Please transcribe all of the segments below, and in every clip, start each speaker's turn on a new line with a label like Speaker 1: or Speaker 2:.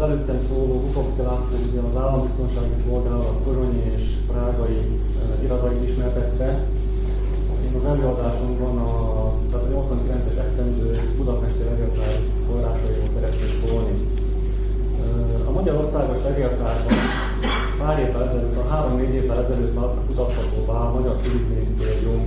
Speaker 1: előttem szóló Bukovszky László az állambiztonsági szolgálat pozsonyi és prágai iratait ismertette. Én az előadásomban a 89-es esztendő budapesti levéltár forrásairól szeretnék szólni. A Magyarországos Levéltárban pár évvel ezelőtt, 3-4 évvel ezelőtt kutathatóvá a Magyar Külügyminisztérium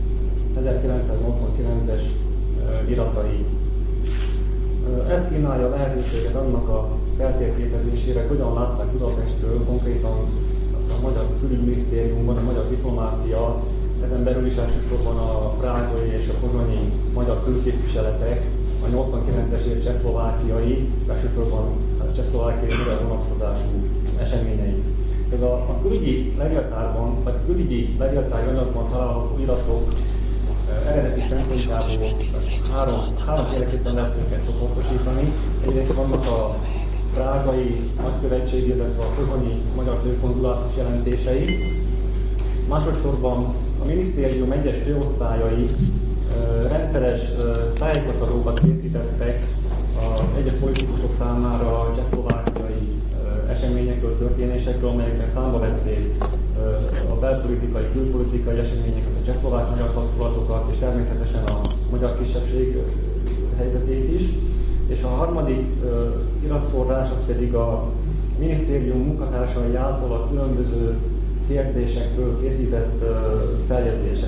Speaker 1: 1989-es iratai. Ez kínálja a lehetőséget annak a feltérképezésére, hogyan látták Budapestről, konkrétan a Magyar Külügyminisztériumban, a magyar diplomácia, ezen belül is elsősorban a prágai és a pozsonyi magyar külképviseletek, a 89-es év csehszlovákiai, elsősorban a csehszlovákiai magyar vonatkozású eseményei. Ez a külügyi levéltárban, vagy a külügyi levéltári anyagban található iratok eredeti szempontjából háromféleképpen lehet őket csoportosítani. Egyrészt vannak a prágai nagykövetség, illetve a pozsonyi magyar főkonzulátus jelentései. Másodszorban a minisztérium egyes főosztályai rendszeres tájékoztatókat készítettek egyes politikusok számára a csehszlovákiai eseményekről, történésekről, amelyekben számba vették a belpolitikai, külpolitikai eseményeket, a csehszlovák-magyar kapcsolatokat, és természetesen a magyar kisebbség helyzetét is. És a harmadik iratforrás az pedig a minisztérium munkatársai által a különböző kérdésekről készített feljegyzések.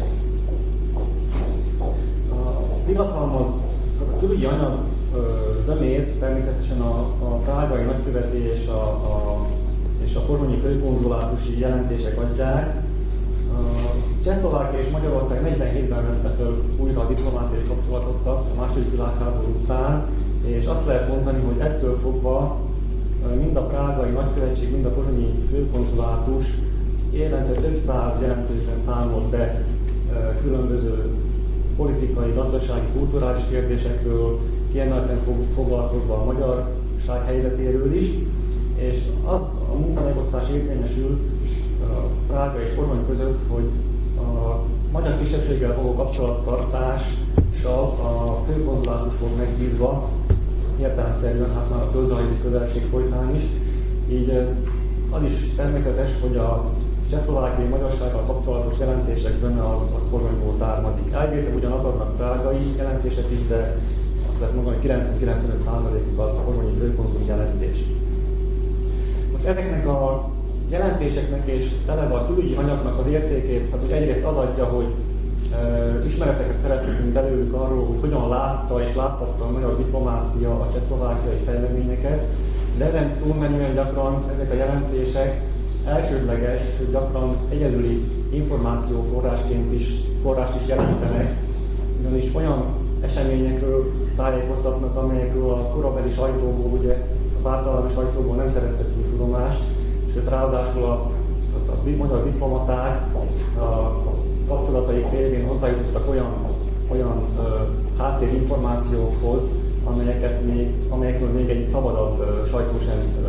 Speaker 1: Az irathalmaz a külügyi anyag zömét természetesen a prágai nagyköveti és a pozsonyi főkonzulátusi jelentések adják. Csehszlovákia és Magyarország 47-ben vette föl újra a diplomáciai kapcsolatokat a második világháború után, és azt lehet mondani, hogy ettől fogva mind a prágai nagykövetség, mind a pozsonyi főkonzulátus évente több száz jelentésben számolt be különböző politikai, gazdasági, kulturális kérdésekről, kiemelten foglalkozva a magyarság helyzetéről is, és az a munkamegosztás érvényesült Prága és Pozsony között, hogy a magyar kisebbséggel való kapcsolattartással a főkonzulátus volt megbízva, értelemszerűen hát már a földrajzi közelség folytán is, így az is természetes, hogy a csehszlovákiai magyarsággal kapcsolatos jelentések zöme az Pozsonyból származik. Elvétel ugyan adnak prágai jelentések is, de azt lehet mondani, hogy 90-95%-uk az a pozsonyi főkonzul jelentés. Most ezeknek a jelentéseknek és eleve a külügyi anyagnak az értékét, hát egyrészt az adja, hogy ismereteket szerezhetünk belőlük arról, hogy hogyan látta és láthatta a magyar diplomácia a csehszlovákiai fejleményeket, de ezen túlmenően gyakran ezek a jelentések elsődleges, gyakran egyedüli információforrást is jelentenek, ugyanis olyan eseményekről tájékoztatnak, amelyekről a korabeli sajtóból, ugye a pártalapú sajtóból nem szerezhetünk tudomást, sőt ráadásul a magyar diplomaták a kapcsolataik révén hozzájutottak olyan háttérinformációkhoz, amelyekről még egy szabadabb sajtó sem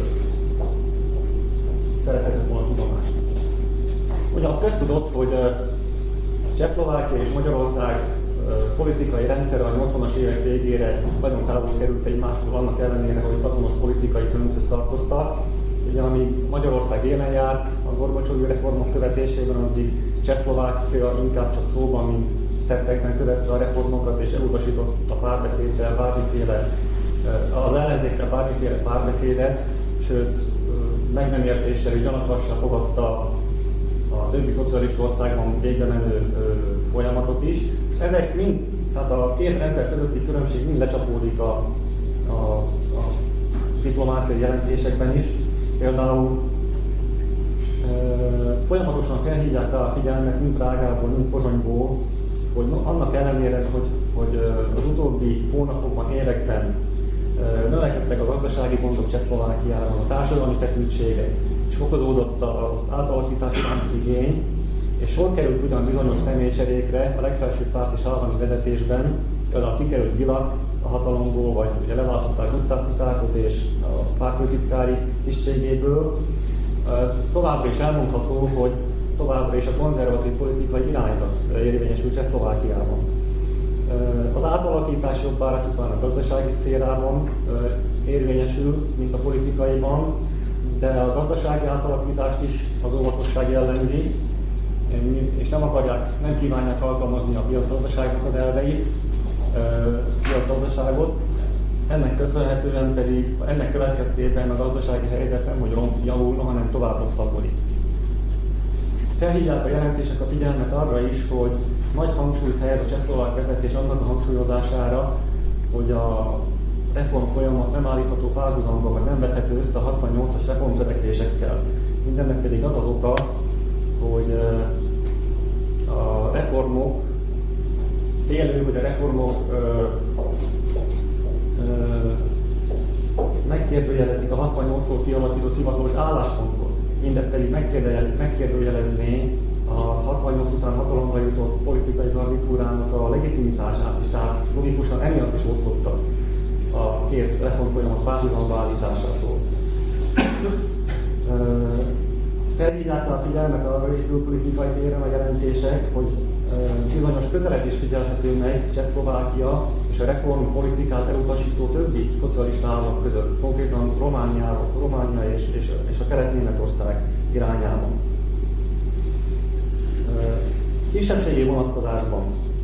Speaker 1: szerezhetett volna tudomást. Ugye azt köztudott, hogy Csehszlovákia és Magyarország politikai rendszere a 80-as évek végére nagyon távol került egymástól, annak ellenére, hogy azonos politikai tömbhöz tartoztak. Ugye, amíg Magyarország élen járt a Gorbacsov reformok követésében, addig Csehszlovákia inkább csak szóban, mint tettekben követte a reformokat, és elutasított a párbeszéddel az ellenzékkel bármiféle párbeszédet, sőt, meg nem értéssel és gyanakvassal fogadta a többi szocialista országban végbe menő folyamatot is. Ezek mind, tehát a két rendszer közötti különbség mind lecsapódik a diplomáciai jelentésekben is. Például folyamatosan felhívják rá a figyelmet mind Prágából, mind Pozsonyból, hogy annak ellenére, hogy az utóbbi hónapokban, években növekedtek a gazdasági gondok Csehszlovákiában, a társadalmi feszültségek, és fokozódott az átalakítási igény, és sor került ugyan bizonyos személycserékre a legfelsőbb párt és állami vezetésben, például kikerült Bilak a hatalomból, vagy ugye leváltották Gusztáv Huszákot és a pártfőtitkári tisztségéből. Továbbra is elmondható, hogy továbbra is a konzervatív politikai irányzat érvényesül Csehszlovákiában. Az átalakítás jobbára csupán a gazdasági szférában érvényesül, mint a politikaiban, de a gazdasági átalakítást is az óvatosság jellemzi, és nem kívánják alkalmazni a piacgazdaságnak az elveit, piacgazdaságot. Ennek köszönhetően pedig, ennek következtében a gazdasági helyzet nem hogy javulna, hanem tovább rosszabbodik. Felhívják a jelentések a figyelmet arra is, hogy nagy hangsúlyt helyez a csehszlovák vezetés annak a hangsúlyozására, hogy a reform folyamat nem állítható párhuzamba, vagy nem vethető össze a 68-as reformtörekvésekkel. Mindennek pedig az az oka, hogy a reformok, félő, hogy a reformok megkérdőjelezik a 68-ról kialakított hivatalos álláspontot. Mindez pedig megkérdőjelezné a 68 után hatalomra jutott politikai garnitúrának a legitimitását is, tehát logikusan emiatt is osztottak a két reformfolyamat párhuzamba állításától. Felhívják a figyelmet arra is külpolitikai téren a jelentések, hogy bizonyos közeledés figyelhető meg Csehszlovákia és a reformpolitikát elutasító többi szocialista államok között, konkrétan Románia és a Kelet-Németország irányában. Kisebbségi vonatkozásban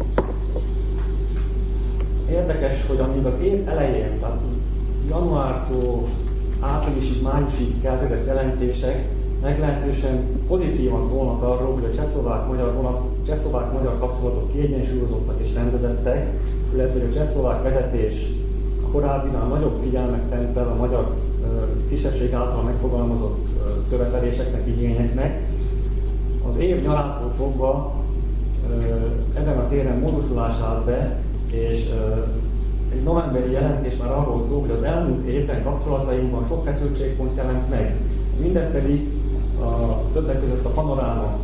Speaker 1: érdekes, hogy amíg az év elején, tehát januártól áprilisig, májusig keltezett jelentések meglehetősen pozitívan szólnak arról, hogy a csehszlovák-magyar kapcsolatok kiegyensúlyozottak és rendezettek, illetve hogy a csehszlovák vezetés a korábbinál nagyobb figyelmet szentel a magyar kisebbség által megfogalmazott követeléseknek, igényeknek. Az év nyarától fogva ezen a téren módosulás állt be, és egy novemberi jelentés már arról szól, hogy az elmúlt évben kapcsolatainkban sok feszültségpont jelent meg. Mindez pedig többek között a Panoráma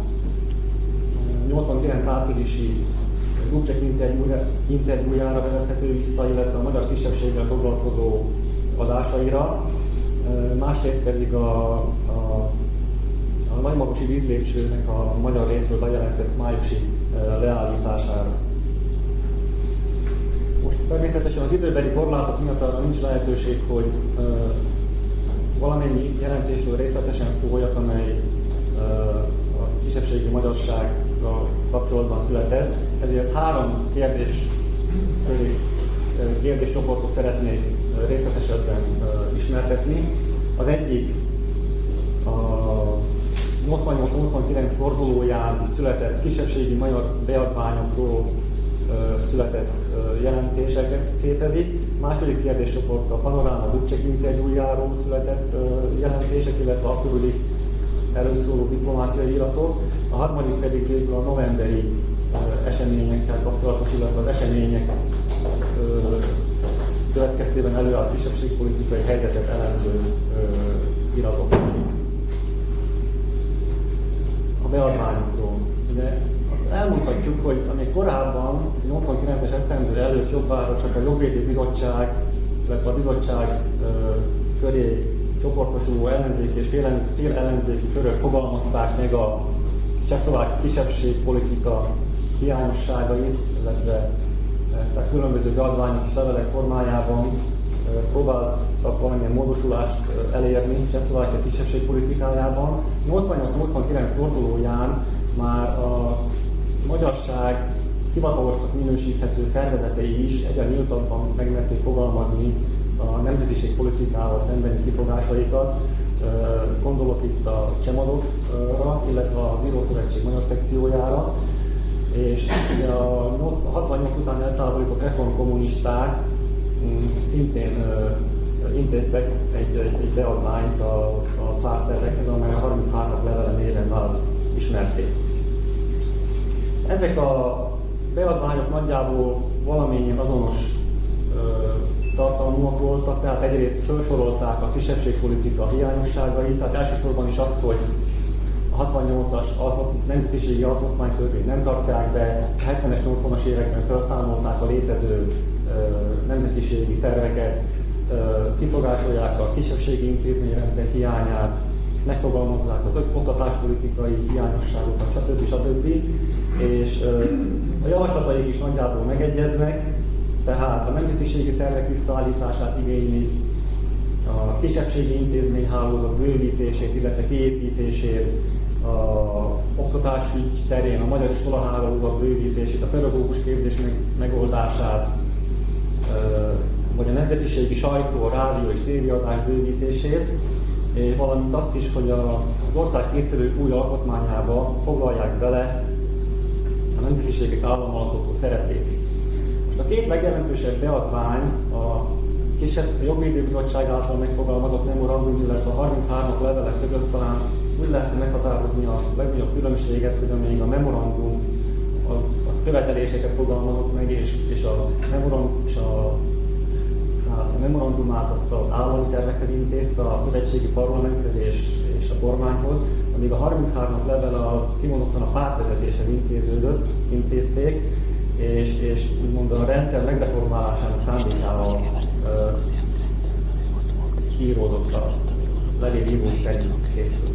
Speaker 1: 89 áprilisi Dubček interjújára vezethető vissza, illetve a magyar kisebbséggel foglalkozó adásaira, másrészt pedig a nagymarosi vízlépcsőnek a magyar részről bejelentett májusi leállítására. Most természetesen az időbeli korlátok miatt arra nincs lehetőség, hogy valamennyi jelentésről részletesen szóljak, amely a kisebbségi magyarsággal kapcsolatban született. Ezért 3 kérdéscsoportot szeretnék részletesebben ismertetni. Az egyik a 88-89 fordulóján született kisebbségi magyar beadványokról született jelentéseket képezik. Második kérdéscsoport a Panoráma Dubček interjújáról született jelentések, illetve a körüli előszóló diplomáciai iratok. A harmadik pedig végül a novemberi eseményekkel kapcsolatos, illetve az események következtében előállt kisebbségpolitikai helyzetet elemző iratok. A beadványokról. De azt elmondhatjuk, hogy amíg korábban, 89-es esztendő előtt jobbára csak a Jogvédő Bizottság, illetve a bizottság köré csoportosuló ellenzéki és fél ellenzéki körök fogalmazták meg a csehszlovák kisebbségpolitika hiányosságait, illetve tehát különböző beadványok és levelek formájában próbáltak valamilyen módosulást elérni Csehszlovákia kisebbségpolitikájában. 88-89 fordulóján már a magyarság hivatalosnak minősíthető szervezetei is egyre nyíltabban megmerték fogalmazni a nemzetiségpolitikával szembeni kifogásaikat. Gondolok itt a Csemadokra, illetve az Írószövetség magyar szekciójára, és a 68 után eltávolított reformkommunisták szintén intéztek egy beadványt a pártszervekhez, amely a 33 levele néven vált ismerték. Ezek a beadványok nagyjából valamennyien azonos tartalmúak voltak, tehát egyrészt felsorolták a kisebbségpolitika hiányosságait, tehát elsősorban is azt, hogy a 68-as nemzetiségi alkotmánytörvényt nem tartják be, a 70-es, 80-as években felszámolták a létező nemzetiségi szerveket, kifogásolják a kisebbségi intézményrendszer hiányát, megfogalmazzák az oktatáspolitikai hiányosságokat, stb. És A javaslataik is nagyjából megegyeznek, tehát a nemzetiségi szervek visszaállítását igényli, a kisebbségi intézményhálózat bővítését, illetve kiépítését, a oktatásügy terén a magyar iskolahálózat bővítését, a pedagógus képzés megoldását, vagy a nemzetiségi sajtó, a rádió és tévéadás bővítését, valamint azt is, hogy az ország készülő új alkotmányába foglalják bele a nemzetiségek államalkotó szerepét. Most a két legjelentősebb beadvány a Jogvédőbizottság által megfogalmazott memorandum, illetve a 33-as levelek között talán úgy lehetne meghatározni a legnagyobb különbséget, hogy amíg a memorandum az követeléseket fogalmazott meg, és a memorandumát azt az állami szervekhez intézte, a szövetségi parlamenthez és a kormányhoz, amíg a 33-as levele az kimondottan a pártvezetéshez intézték, és úgymond a rendszer megreformálásának szándékával íródott a levélíró szerint készült.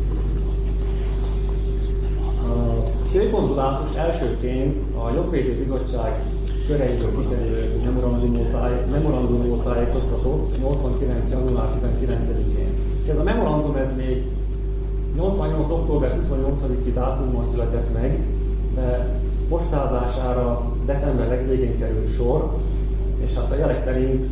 Speaker 1: A főkonzulátus elsőként a Jogvédőbizottság köreiből kiterjedő memorandumról tájékoztatott 89. január 19-én. Ez a memorandum még 88. október 28-i dátumon született meg, de postázására december legvégén került sor, és hát a jelek szerint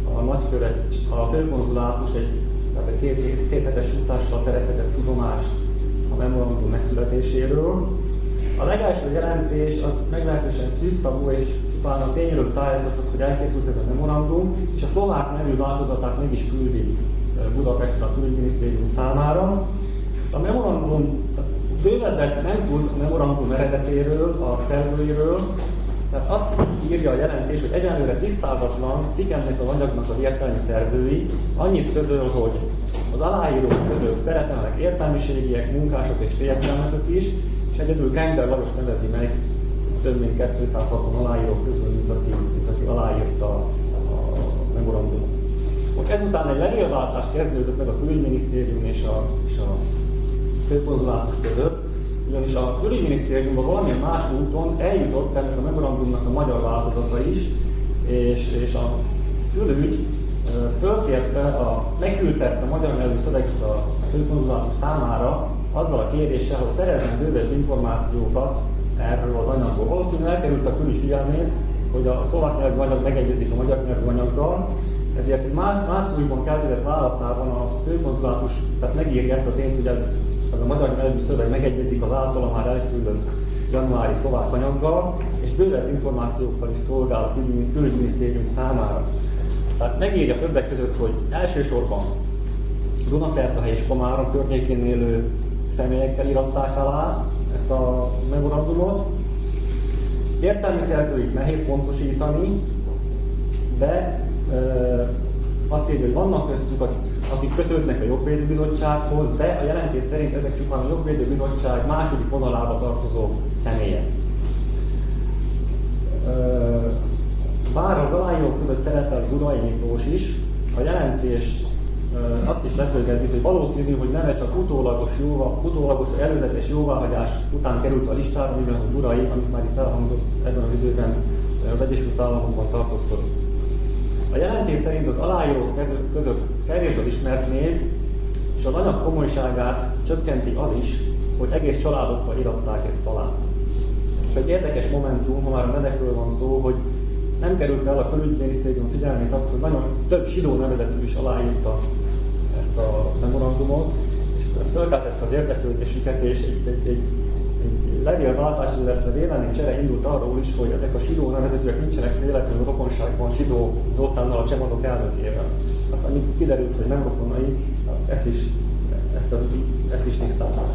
Speaker 1: a főkonzulátus egy két hetes csúszással szerezhetett tudomást a memorandum megszületéséről. A legelső jelentés az meglehetősen szűkszavú, és csupán a tényről tájékoztatott, hogy elkészült ez a memorandum, és a szlovák nevű változatát meg is küldi Budapestre a külügyminisztérium számára. A memorandum bővebbet nem tud a memorandum eredetéről, a szerzőiről, tehát azt írja a jelentés, hogy egyenlőre tisztázatlan, kik ennek az anyagnak az értelmi szerzői, annyit közöl, hogy az aláírók között szerepelnek értelmiségiek, munkások és félszelnökök is, és egyedül Kengler Lajos nevezi meg több mint 260 aláírók közül, mint aki aláírta a memorandumot. Ezután egy levélváltás kezdődött meg a külügyminisztérium és a főkonzulátus között, ugyanis a külügyminisztériumban valamilyen más úton eljutott persze a memorandumnak a magyar változata is, és a külügy megküldte ezt a magyar nyelvű szöveget a főkonzulátus számára azzal a kéréssel, hogy szerezzen bővebb információkat erről az anyagból. Valószínűleg elkerült a külügy figyelmét, hogy a szlovák nyelvű anyag megegyezik a magyar nyelvű anyaggal, ezért egy márciusban keltett válaszában a főkonzulátus tehát megírja ezt a tényt, hogy ez a magyar nyelvű szöveg megegyezik az általa már elküldött januári szlovák anyaggal, és bővebb információkkal is szolgál a külügyminisztérium számára. Tehát megírja többek között, hogy elsősorban Dunaszertahely és Komárom környékén élő személyekkel íratták alá ezt a memorandumot. Értelmi szerzőit nehéz pontosítani, de azt írja, hogy vannak köztük, akik kötődnek a Jogvédőbizottsághoz, de a jelentés szerint ezek csupán a Jogvédőbizottság második vonalába tartozó személyek. Bár az aláírók között szerepel Gyurai Miklós is, a jelentés azt is leszögezik, hogy valószínű, hogy neve csak utólagos előzetes jóváhagyás után került a listára, mivel a Gyurai, amit már itt elhangzott ebben az időben az Egyesült Államokban tartózkodott. A jelentés szerint az aláírók között kevés az ismert név, és az anyag komolyságát csökkenti az is, hogy egész családokkal iratták ezt alá. És egy érdekes momentum, ha már a nevekről van szó, hogy nem került el a külügyminisztérium figyelmét azt, hogy nagyon több zsidó nevezetű is aláírta ezt a memorandumot, és fölkeltette az érdeklődésüket, és egy levélváltás, illetve véleménycsere indult arról is, hogy ezek a zsidó nevezetűek nincsenek véletlenül rokonságban Zsidó Zoltánnal, a Csemadok elnökével. Aztán még kiderült, hogy nem rokonai, ezt is tisztázták.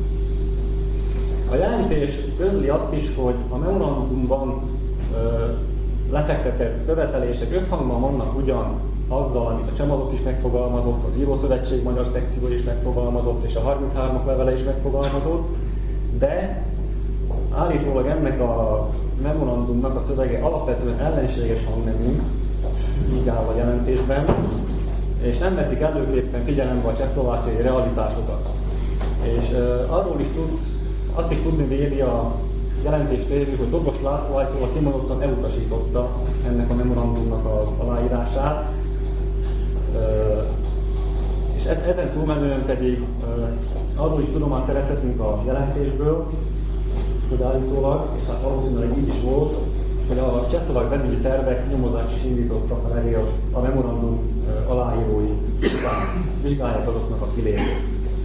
Speaker 1: A jelentés közli azt is, hogy a memorandumban lefektetett követelések összhangban vannak ugyan azzal, amit a Csemadok is megfogalmazott, az Írószövetség magyar szekció is megfogalmazott, és a 33-ak levele is megfogalmazott, de állítólag ennek a memorandumnak a szövege alapvetően ellenséges hangnemű, így áll a jelentésben, és nem veszik előképpen figyelembe a csehszlovákiai realitásokat. És arról is azt is tudni véli a jelentéstévő, hogy Dobos László Ajtóval kimondottan elutasította ennek a memorandumnak az aláírását. És ezen túlmenően pedig arról is tudomást szerezhetünk a jelentésből, hogy állítólag, és hát valószínűleg így is volt, hogy a csehszlovák belügyi szervek nyomozást is indítottak a memorandum aláírói vizsgálják azoknak a kilépét.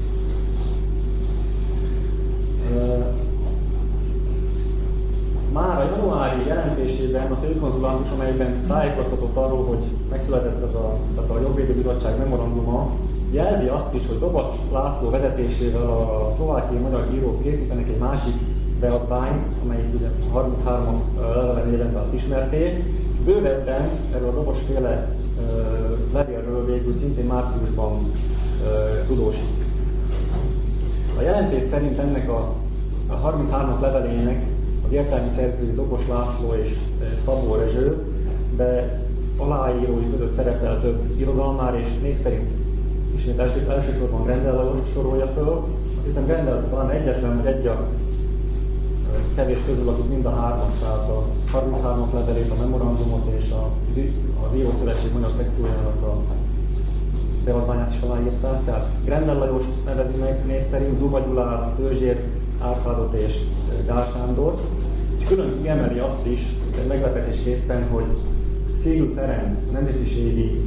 Speaker 1: Már a januári jelentésében a főkonzulátus, amelyben tájékoztatott arról, hogy megszületett ez a Jogvédő Bizottság memoranduma, jelzi azt is, hogy Dobos László vezetésével a szlovákiai magyar írók készítenek egy másik beadványt, amelyik ugye 33 levele néven vált ismerté. Bővebben erről a Dobos-féle levélről végül szintén márciusban tudósít. A jelentés szerint ennek a 33 levelének az értelmi szerzői Dobos László és Szabó Rezső, de aláírói között szerepel több irodalmár, és név szerint ismét elsősorban Grendel Lajos sorolja föl. Azt hiszem Grendel talán egyetlen, vagy egy a kevés közül, akik mind a hármat, tehát a 33 levelét, a memorandumot és az Írószövetség magyar szekciójának a beadványát is aláírták. Tehát Grendel Lajos nevezi meg név szerint, Duba Gyulát, Törzsér Árpádot és Gál Sándort. És külön kiemeli azt is, meglepetésképpen, hogy Szél Ferenc nemzetiségi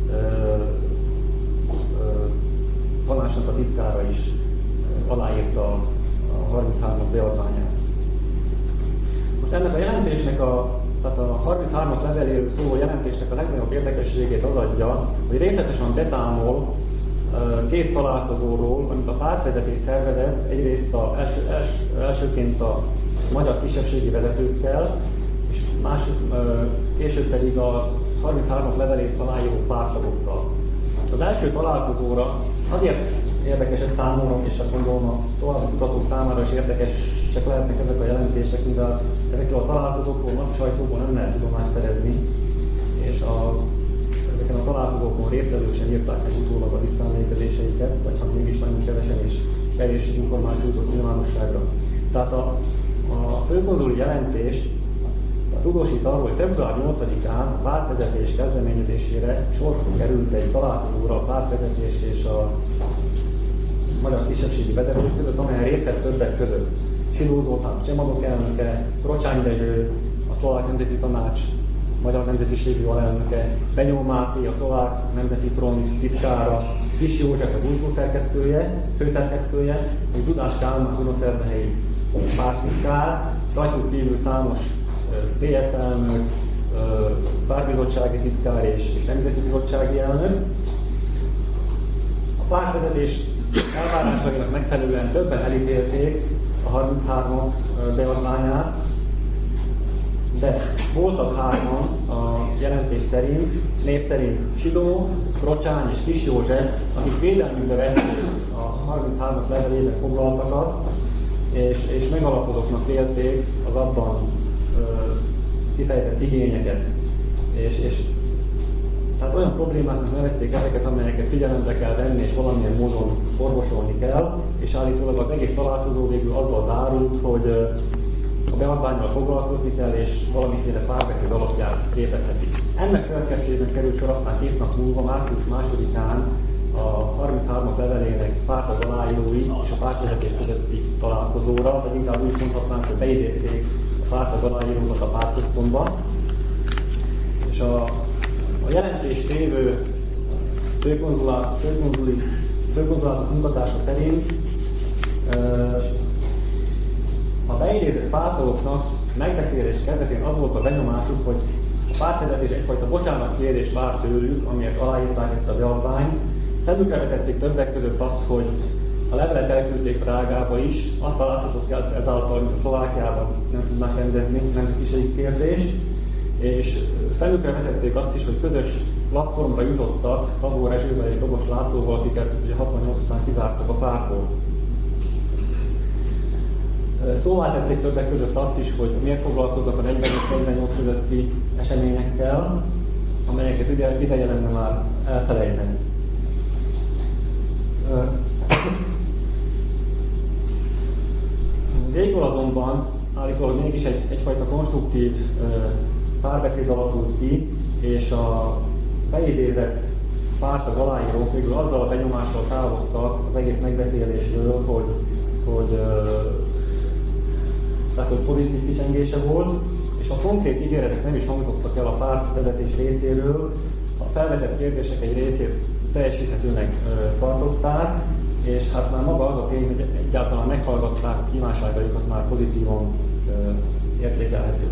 Speaker 1: tanácsnak a titkára is aláírta a 33 beadványát. Most ennek a jelentésnek, tehát a 33 leveléről szóló jelentésnek a legnagyobb érdekességét az adja, hogy részletesen beszámol két találkozóról, amit a pártvezetés szervezett, egyrészt elsőként a magyar kisebbségi vezetőkkel, és később pedig a 33 levelét aláíró párttagokkal. Az első találkozóra azért érdekes ez számomra, és azt gondolom a további kutatók számára is érdekesek lehetnek ezek a jelentések, mivel ezekről a találkozókról nagy sajtóból nem lehet tudomást szerezni, és ezeken a találkozókon résztvevők sem írták meg utólag a visszaemlékezéseiket, vagy ha mégis nagyon kevesen és kevés információt jutott nyilvánosságra. Tehát a főkonzuli jelentés tudósít arról, hogy február 8-án a pártvezetés kezdeményezésére sor került egy találkozóra a pártvezetés és a magyar kisebbségi vezetők között, amelyen részt vett többek között Siló Zoltán, Csemadok elnöke, Krocsány Dezső, a Szlovák Nemzeti Tanács magyar nemzetiségű alelnöke, Benyó Máté, a Szlovák Nemzeti Front titkára, Kis József, az újszó főszerkesztője, még Dudás Kálmán, Dunaszerdahelyi párttitkár, rajtuk kívül számos TSZ elnök, pártbizottsági titkár és nemzeti bizottsági elnök. A pártvezetés elvárásainak megfelelően többen elítélték a 33 beadványát, de voltak hárman a jelentés szerint, név szerint Sidó, Krocsány és Kis József, akik védelmükbe vették a 33 levelében foglaltakat, és megalapozottnak vélték az abban kifejtett igényeket. És tehát olyan problémáknak nevezték ezeket, amelyeket figyelembe kell venni, és valamilyen módon orvosolni kell, és állítólag az egész találkozó végül azzal zárult, hogy a beadvánnyal foglalkozni kell, és valamiféle párbeszéd alapján képezhetik. Ennek következtében került sor aztán 2 nap múlva, március 2-án a 33 levelének párt az aláírói és a pártvezetés közötti találkozóra, vagy inkább úgy mondhatnánk, hogy beidézték a párt az aláírókat a pártközpontba. És a jelentés tévő főkonzulátus munkatársa szerint a beidézett pártolóknak megbeszélés kezdetén az volt a benyomásuk, hogy a pártvezetés egyfajta bocsánatkérést vár tőlük, amiért aláírták ezt a beadványt. Szemükre vetették többek között azt, hogy a levelet elküldték Prágába is, azt a látszatot kelt ezáltal, hogy a Szlovákiában nem tudnak rendezni nemzetiségi kérdést, és szemükre vetették azt is, hogy közös platformra jutottak Szabó Rezsővel és Dobos Lászlóval, akiket ugye 68 után kizártak a pártból. Szóvá tették többek között azt is, hogy miért foglalkoznak a 45-48 közötti eseményekkel, amelyeket ideje lenne már elfelejteni. Végül azonban állítólag mégis egyfajta konstruktív párbeszéd alakult ki, és a beidézett pártag aláírók végül azzal a benyomással távoztak az egész megbeszélésről, hogy pozitív kicsengése volt, és a konkrét ígéretek nem is hangzottak el a pártvezetés részéről, a felvetett kérdések egy részét teljesíthetőnek tartották, és hát már maga az a tény, hogy egyáltalán meghallgatták a kívánságaikat, már pozitívan értékelhető.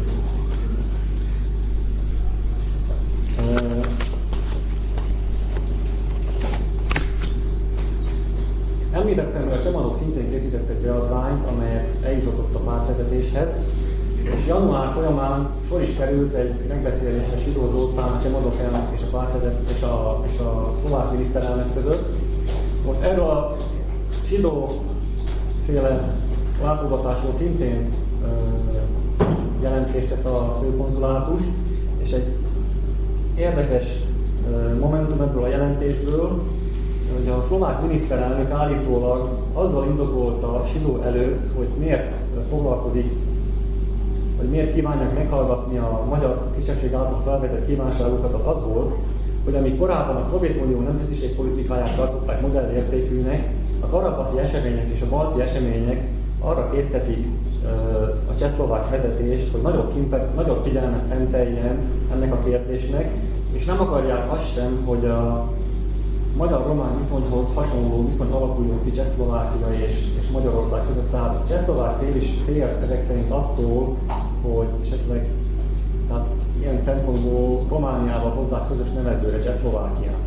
Speaker 1: Említettem, hogy a Csemanok szintén készített egy beadványt, amelyet eljutott a pártvezetéshez, és január folyamán sor is került egy megbeszélésre Sidó Zoltán, a Csemanok elnök és a pártvezető és a szlovák miniszterelnök között. Most erről a Sidó-féle látogatásról szintén jelentést tesz a főkonzulátus, és egy érdekes momentum ebből a jelentésből, hogy a szlovák miniszterelnök állítólag azzal indokolta Sidó előtt, hogy miért foglalkozik, vagy miért kívánják meghallgatni a magyar kisebbség által felvetett kívánságokat, az volt, hogy amíg korábban a Szovjetunió nemzetiségpolitikáját tartották modellértékűnek, a karabahi események és a balti események arra késztetik a csehszlovák vezetést, hogy nagyobb figyelmet szenteljen ennek a kérdésnek, és nem akarják azt sem, hogy a magyar-román viszonyhoz hasonló viszony alakuljon ki Csehszlovákia és Magyarország között. Tehát a csehszlovák fél is fél ezek szerint attól, hogy esetleg ilyen szempontból Romániával hozzák közös nevezőre Csehszlovákiát.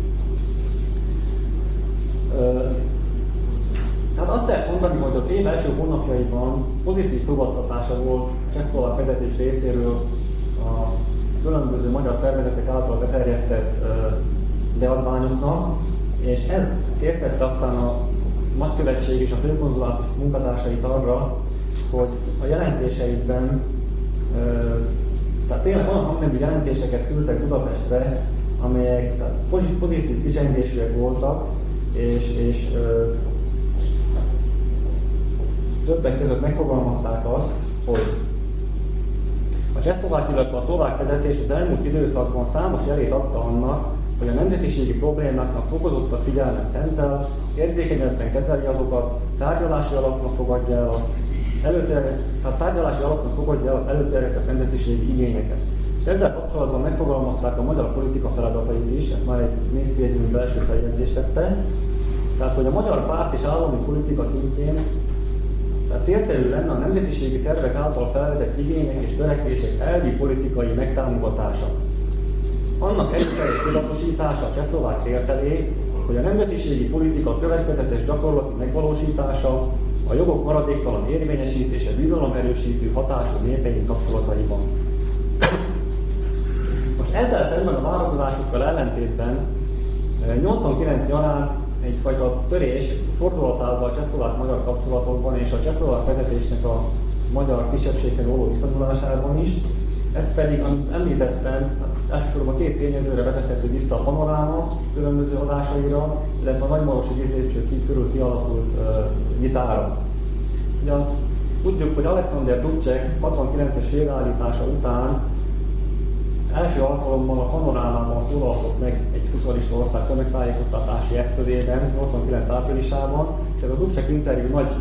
Speaker 1: Tehát azt lehet mondani, hogy az év első hónapjaiban pozitív fogadtatása volt a csehszlovák vezetés részéről a különböző magyar szervezetek által beterjesztett beadványoknak, és ez késztette aztán a nagykövetség és a főkonzulátus munkatársait arra, hogy a jelentéseikben, tehát tényleg olyan hangnemű jelentéseket küldtek Budapestre, amelyek pozitív kicsengésűek voltak, és többek között megfogalmazták azt, hogy a csehszlovák, illetve a szlovák vezetés az elmúlt időszakban számos jelét adta annak, hogy a nemzetiségi problémáknak fokozottabb figyelmet szentel, érzékenyebben kezeli azokat, tárgyalási alapnak fogadja el az előterjesztett nemzetiségi igényeket. És ezzel kapcsolatban megfogalmazták a magyar politika feladatait is, ezt már egy minisztérium belső feljegyzést tette, tehát hogy a magyar párt és állami politika szintjén tehát célszerű lenne a nemzetiségi szervek által felvetett igények és törekvések elvi politikai megtámogatása. Annak erőteljes tudatosítása a csehszlovák fél felé, hogy a nemzetiségi politika következetes gyakorlati megvalósítása, a jogok maradéktalan érvényesítése bizalomerősítő hatású népeink kapcsolataiban. Most ezzel szemben a várakozásokkal ellentétben 89 nyarán egyfajta törés fordulhat a csehszlovák-magyar kapcsolatokban és a csehszlovák vezetésnek a magyar kisebbséghez való viszonyulásában is. Ezt pedig, amit említettem, elsősorban két tényezőre vezethető vissza a Panoráma különböző adásaira, illetve a Nagymarosi vízlépcső körül kialakult vitára. Ugye azt tudjuk, hogy Alexander Dubček 69-es félreállítása után első alkalommal a Panorámában szólaltott meg egy szocialista ország tömegtájékoztatási eszközében, 89 áprilisában, és ez a Dubček interjú nagy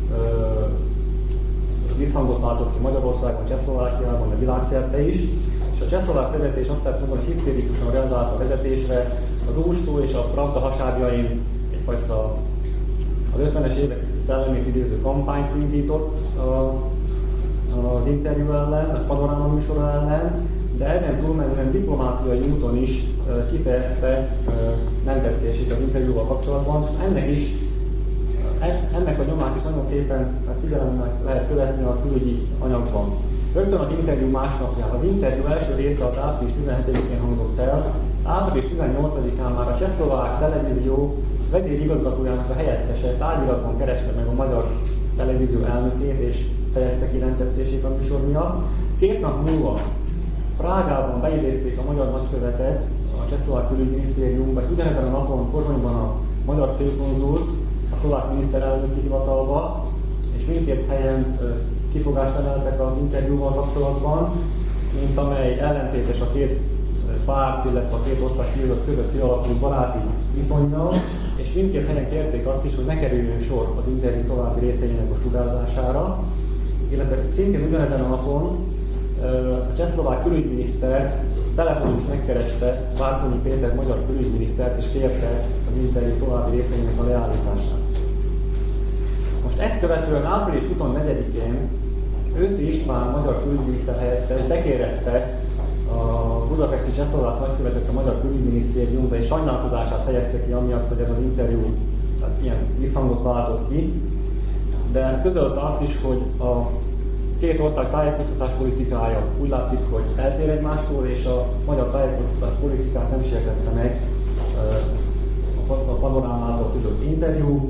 Speaker 1: visszhangot látott ki Magyarországon, Csehszlovákiában, a világszerte is, és a csehszlovák vezetés azt lehet mondani, hogy hisztérikusan reagált a vezetésre, az Ústó és a Pravda hasábjain egyfajta az 50-es évek szellemét idéző kampányt indított az interjú ellen, a Panoráma műsor ellen, de ezen túlmenően diplomáciai úton is kifejezte nem tetszését az interjúval kapcsolatban. Ennek a nyomát is nagyon szépen figyelemmel lehet követni a külügyi anyagban. Rögtön az interjú másnapján. Az interjú első része az április 17-én hangzott el. Április 18-án már a csehszlovák televízió vezérigazgatójának a helyettese tárgyilatban kereste meg a magyar televízió elnökét, és fejezte ki nem tetszését a műsor miatt. 2 nap múlva Prágában beidézték a magyar nagykövetet a csehszlovák külügyminisztériumba, és ugyanezen a napon Pozsonyban a magyar főkonzult a szlovák miniszterelnöki hivatalba, és mindkét helyen kifogást emeltek az interjúval kapcsolatban, mint amely ellentétes a két párt, illetve a két ország között kialakult baráti viszonnyal, és mindkét helyen kérték azt is, hogy ne kerüljön sor az interjú további részeinek a sugárzására, illetve szintén ugyanezen a napon a csehszlovák külügyminiszter telefonon is megkereste Várkonyi Péter magyar külügyminisztert, és kérte az interjú további részeinek a leállítását. Most ezt követően április 24-én Őszi István magyar külügyminiszter helyettes bekérette a budapesti csehszlovák nagykövetet a magyar külügyminisztériumba, és sajnálkozását fejezte ki amiatt, hogy ez az interjú ilyen visszhangot váltott ki, de közölte azt is, hogy a két ország tájékoztatás politikája úgy látszik, hogy eltér egymástól, és a magyar tájékoztatás politikát nem sértette meg a Panorámától küldött interjú,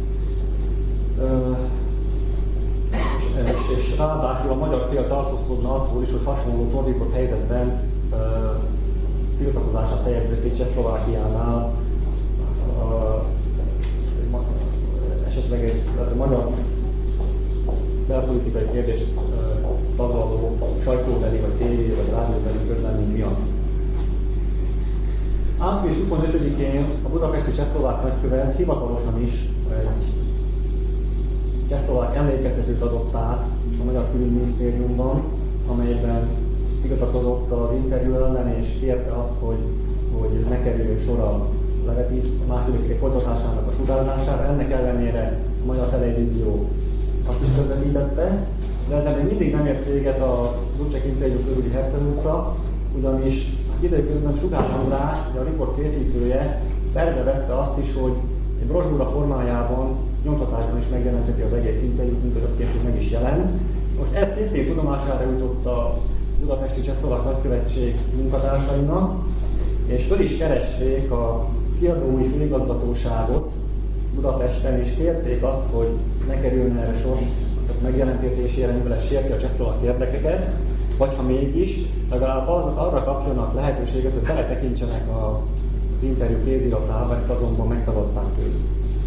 Speaker 1: és ráadásul a magyar fél tartózkodna attól is, hogy hasonló fordított helyzetben tiltakozását fejezzék Csehszlovákiánál esetleg egy magyar belpolitikai kérdést taglaló sajtóbeli, vagy tévé, vagy rádióbeli közlemény miatt. Április 25-én a budapesti csehszlovák nagykövet hivatalosan is egy csehszlovák emlékeztetőt adott át a magyar külügyminisztériumban, amelyben tiltakozott az interjú ellen, és kérte azt, hogy ne kerüljön sor a második folytatásának a sugárzására. Ennek ellenére a magyar televízió azt is közvetítette, de ezzel még mindig nem ért véget a Dubček interjú körüli Herceg utca, ugyanis időközben Sugár András, a riport készítője terve vette azt is, hogy egy brozsúra formájában, nyomtatásban is megjelenteti az egész interjút, mint hogy az később meg is jelent. Most ez szintén tudomására jutott a budapesti csehszlovák nagykövetség munkatársainak, és föl is keresték a kiadói főigazgatóságot Budapesten, és kérték azt, hogy ne kerüljön erre sor megjelentetésére, mivel ez sérti a csehszlovák érdekeket, vagy ha mégis, legalább arra kapjanak lehetőséget, hogy beletekintsenek az interjú kéziratába, ezt azonban megtagadták tőlük.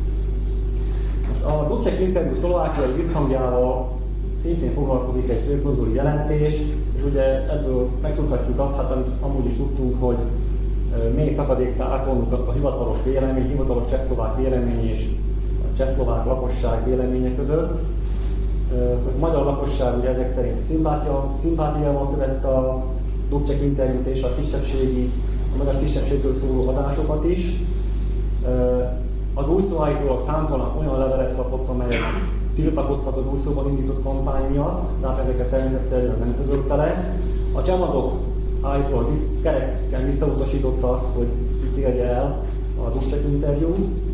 Speaker 1: A Dubček interjú szlovákiai visszhangjával szintén foglalkozik egy főkonzuli jelentés, és ugye ebből megtudhatjuk azt, hát amit amúgy is tudtunk, hogy mély szakadék ápolnunk a hivatalos vélemény, hivatalos csehszlovák vélemény és a csehszlovák lakosság véleménye között. A magyar lakosság ugye ezek szerint szimpátiával követte a Dubček interjút és a magyar kisebbségről szóló adásokat is. Az újszóállítóak számtalan olyan levelet kapott, amelyek tiltakoztak az újszóban indított kampány miatt, de hát ezeket természetszerűen nem közölte le. A Csemadok állítólag kerekkel visszautasította azt, hogy ítélje el a Dubček interjú.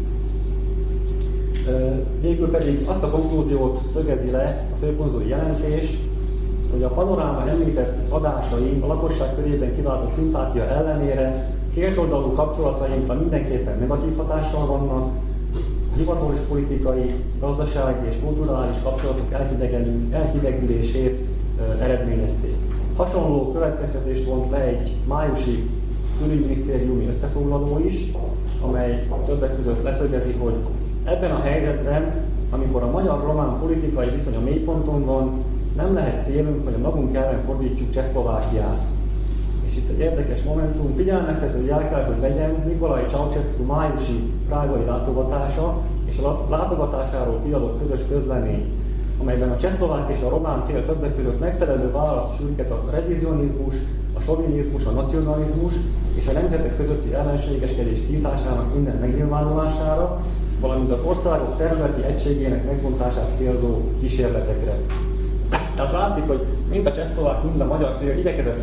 Speaker 1: Végül pedig azt a konklúziót szögezi le a főkonzuli jelentés, hogy a Panoráma említett adásai a lakosság körében kiváltott szimpátia ellenére kétoldalú kapcsolatainkra mindenképpen negatív hatással vannak, hivatalos politikai, gazdasági és kulturális kapcsolatok elhidegülését eredményezték. Hasonló következtetést vont le egy májusi külügyminisztériumi összefoglaló is, amely többek között leszögezi, hogy ebben a helyzetben, amikor a magyar-román politikai viszony a mélyponton van, nem lehet célunk, hogy a magunk ellen fordítsuk Csehszlovákiát. És itt egy érdekes momentum, figyelmeztető jel kell, hogy legyen Nicolae Ceausescu májusi prágai látogatása és a látogatásáról kiadott közös közlemény, amelyben a csehszlovák és a román fél többek között megfelelő választ sürget a revizionizmus, a sovinizmus, a nacionalizmus és a nemzetek közötti ellenségeskedés szításának minden megnyilvánulására, valamint az országok területi egységének megbontását célzó kísérletekre. Tehát látszik, hogy mind a csehszlovák, mind a magyar fél igyekezett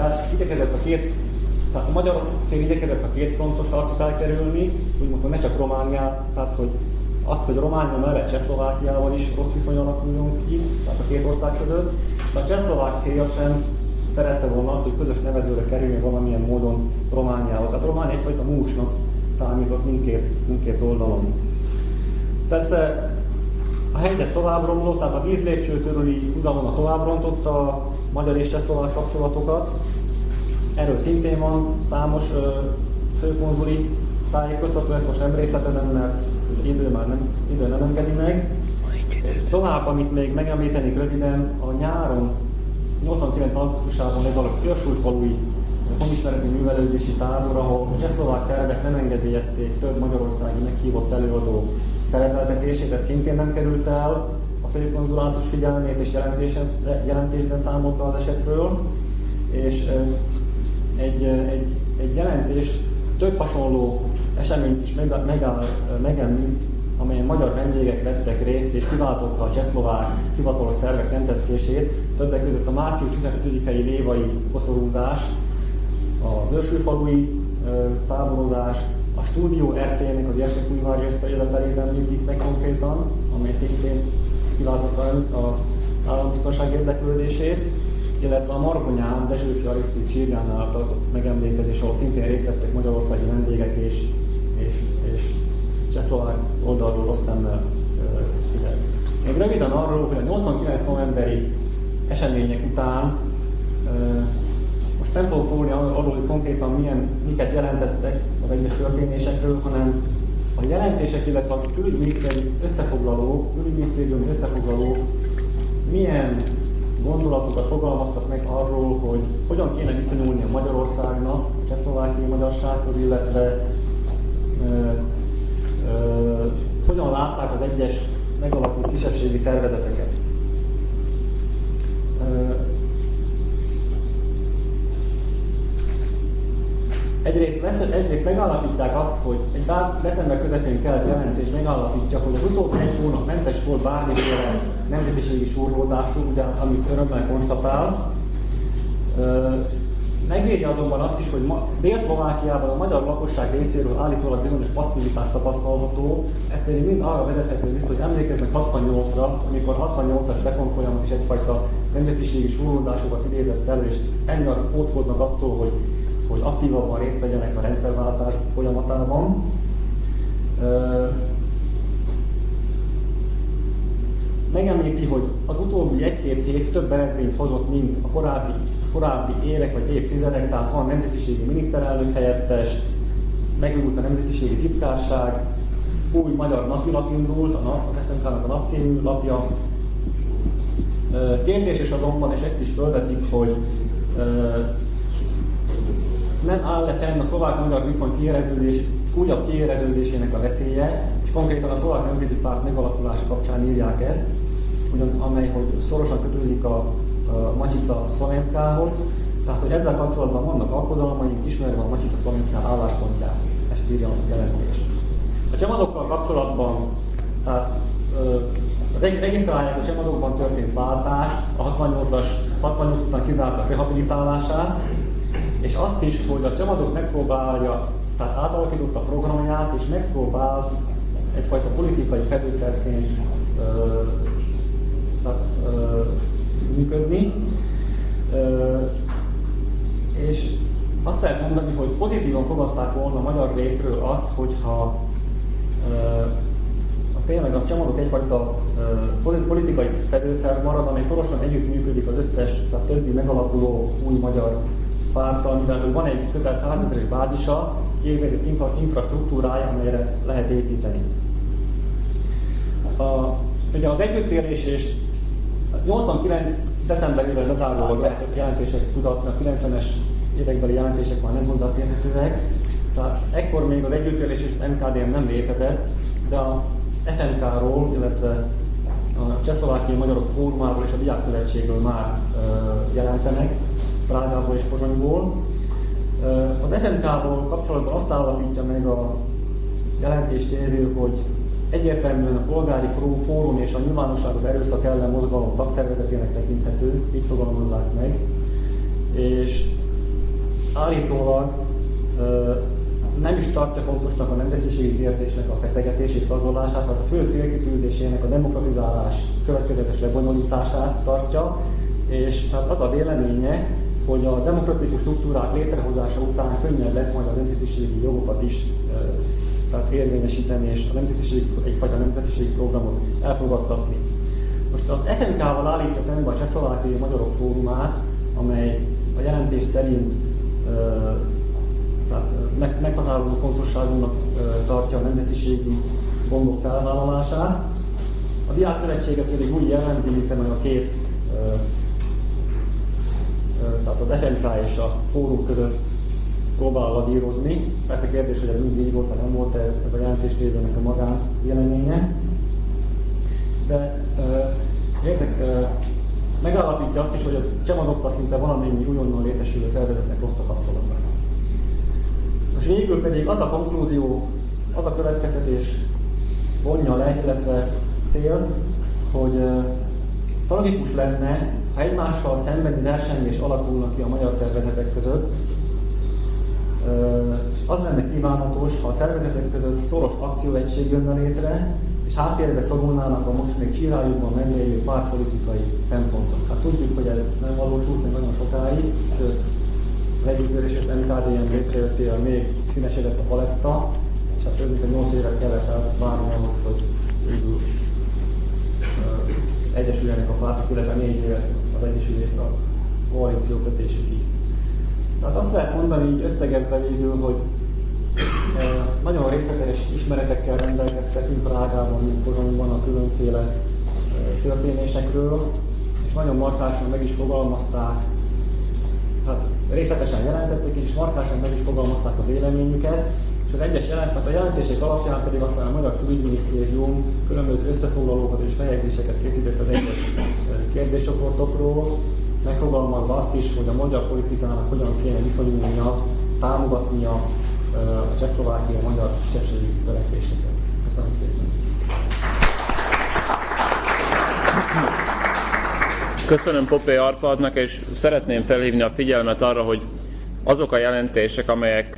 Speaker 1: a magyar fél igyekezett a két frontos harcot elkerülni, úgy mondom, ne csak Romániá, tehát hogy azt, hogy Románia mellett Csehszlovákiával is rossz viszony alakuljon ki, tehát a két ország között, de a csehszlovák fél sem szerette volna azt, hogy közös nevezőre kerüljön valamilyen módon Romániával. Tehát Románia egyfajta múlsnak számított mindkét oldalon. Persze a helyzet tovább romlott, tehát a vízlépcső körüli húzavona tovább rontotta a magyar és csehszlovák kapcsolatokat. Erről szintén van számos főkonzuli tájékoztató, ezt most nem részletezem, mert idő nem engedi meg. Tovább, amit még megemlítenék röviden, a nyáron 89. augusztusában ez a Őrsúlyfalui honismereti művelődési tábor, ahol a csehszlovák szervek nem engedélyezték több magyarországi meghívott előadó szerepeltetését, ez szintén nem került el a főkonzulátus figyelmét, és jelentésben számolt be az esetről, és egy jelentés több hasonló eseményt is megemlít, amelyen magyar vendégek vettek részt és kiváltotta a csehszlovák hivatalos szervek nem tetszését, többek között a március 15-i lévai koszorúzás, az őrsúlyfalui táborozás, a Stúdió RT-nek az Érsekújvári összejövetelében említik meg konkrétan, amely szintén kiváltotta az állambiztonság érdeklődését, illetve a Margonyán, Dezsőfi Arisztid sírjánál tartott megemlékezés, ahol szintén részt vettek magyarországi vendégek és csehszlovák oldalról rossz szemmel figyelni. Még röviden arról, hogy a 89. novemberi események után most nem fogok szólni arról, hogy konkrétan miket jelentettek az egyes történésekről, hanem a jelentések, illetve a külügyminisztérium összefoglaló milyen gondolatokat fogalmaztak meg arról, hogy hogyan kéne viszonyulni a Magyarországnak, a csehszlovákiai magyarsághoz, illetve hogyan látták az egyes megalakult kisebbségi szervezeteket. Egyrészt megállapítják azt, hogy egy december közepén kelt jelentés megállapítja, hogy az utóbbi egy hónap mentes volt bármiféle nemzetiségi súrlódásról, ugye, amit örömmel konstatál. Megírja azonban azt is, hogy Dél-Szlovákiában a magyar lakosság részéről állítólag bizonyos passzivitás tapasztalható, ez pedig mind arra vezethető vissza, hogy emlékeznek 68-ra, amikor 68-as reformfolyamat is egyfajta nemzetiségi súrlódásokat idézett elő, és emiatt óckodnak attól, hogy aktívabban részt vegyenek a rendszerváltás folyamatában. Megemlíti, hogy az utóbbi egy-két hét több eredményt hozott, mint a korábbi évek vagy évtizedek, tehát van nemzetiségi miniszterelnök helyettes, megújult a nemzetiségi titkárság, új magyar napilap indult, az FNK-nak a Nap című lapja. Kérdéses azonban, és ezt is felvetik, hogy nem áll-e fenn a szlovák-magyar viszony újabb kiéreződésének a veszélye, és konkrétan a szlovák nemzeti párt megalakulása kapcsán írják ezt, amely hogy szorosan kötődik a Matica Szlovenszkához, tehát hogy ezzel kapcsolatban vannak aggodalmaink, ismerve a Matica Szlovenszká álláspontját, ezt írja a jelentés. A csemadokkal kapcsolatban, tehát regisztrálják a csemadokban történt váltást, a 68 után kizártak rehabilitálását, és azt is, hogy a csemadok megpróbálja, tehát átalakította a programját, és megpróbál egyfajta politikai fedőszerként működni. És azt lehet mondani, hogy pozitívan fogadták volna a magyar részről azt, hogyha tényleg a csemadok egyfajta politikai fedőszer marad, amely szorosan együttműködik az összes, tehát többi megalakuló új magyar párttal, mivel van egy közel 100 000-es bázisa, infrastruktúrája, amelyre lehet építeni. Ugye az együttélés és 89. decemberében lezárólag jelentések tudatni, a 90-es évekbeli jelentések már nem hozzáférhetőek, tehát ekkor még az együttélés és az MKDM nem létezett, de a FNK-ról, illetve a Csehszlovákiai Magyarok Fórumáról és a Diákszövetségről már jelentenek, Prágából és Pozsonyból. Az FNK-ból kapcsolatban azt állapítja meg a jelentéstévő, hogy egyértelműen a polgári fórum és a nyilvánosság az erőszak ellen mozgalom tagszervezetének tekinthető, így fogalmazzák meg, és állítólag nem is tartja fontosnak a nemzetiségi kérdésnek a feszegetését, tagolását, tehát a fő célkitűzésének a demokratizálás következetes lebonyolítását tartja, és hát az a véleménye, hogy a demokratikus struktúrák létrehozása után könnyebb lesz majd a nemzetiségi jogokat is tehát érvényesíteni, és egyfajta nemzetiségi programot elfogadtatni. Most az FNK-val állítja szembe a Csehszlovákiai Magyarok Fórumát, amely a jelentés szerint tehát meghatározó fontosságúnak tartja a nemzetiségi gondok felvállalását. A Diákszövetséget pedig úgy jellemzi, mint meg a két, tehát az FMK és a fórum között próbál ladírozni. Persze kérdés, hogy ez mindig így volt, vagy nem volt, ez a jelentéstévőnek a magán véleménye. De megállapítja azt is, hogy a csemadokkal szinte valamennyi újonnan létesülő szervezetnek rossz a kapcsolatban. És végül pedig az a konklúzió, az a következtetés vonja le, illetve cél, hogy tragikus lenne, ha egymással szembeni versengés alakulnak ki a magyar szervezetek között, és az lenne kívánatos, ha a szervezetek között szoros akcióegység jönne létre, és háttérbe szorulnának a most még csirájukban meglévő pártpolitikai szempontok. Hát tudjuk, hogy ez nem valósult még nagyon sokáig, sőt, az együttörés az MKDN létrejöttél még színesedett a paletta, és hát több mint 8 évet kellett várni ahhoz, hogy egyesüljenek a pártok, illetve 4 évet az egyesülés a koalíció kötésükig. Tehát azt lehet mondani, így összegezve végül, hogy nagyon részletes ismeretekkel rendelkeztek, mint Prágában, mint Pozsonyban a különféle történésekről, és nagyon markánsan meg is fogalmazták, hát részletesen jelentették, és markánsan meg is fogalmazták a véleményüket, és az egyes a jelentések alapján pedig aztán a Magyar Külügyminisztérium különböző összefoglalókat és feljegyzéseket készített az egyes kérdéscsoportokról, megfogalmazva azt is, hogy a magyar politikának hogyan kéne viszonyulnia, támogatnia a csehszlovákiai magyar kisebbségi törekvéseket. Köszönöm szépen!
Speaker 2: Köszönöm Popé Árpádnak, és szeretném felhívni a figyelmet arra, hogy azok a jelentések, amelyek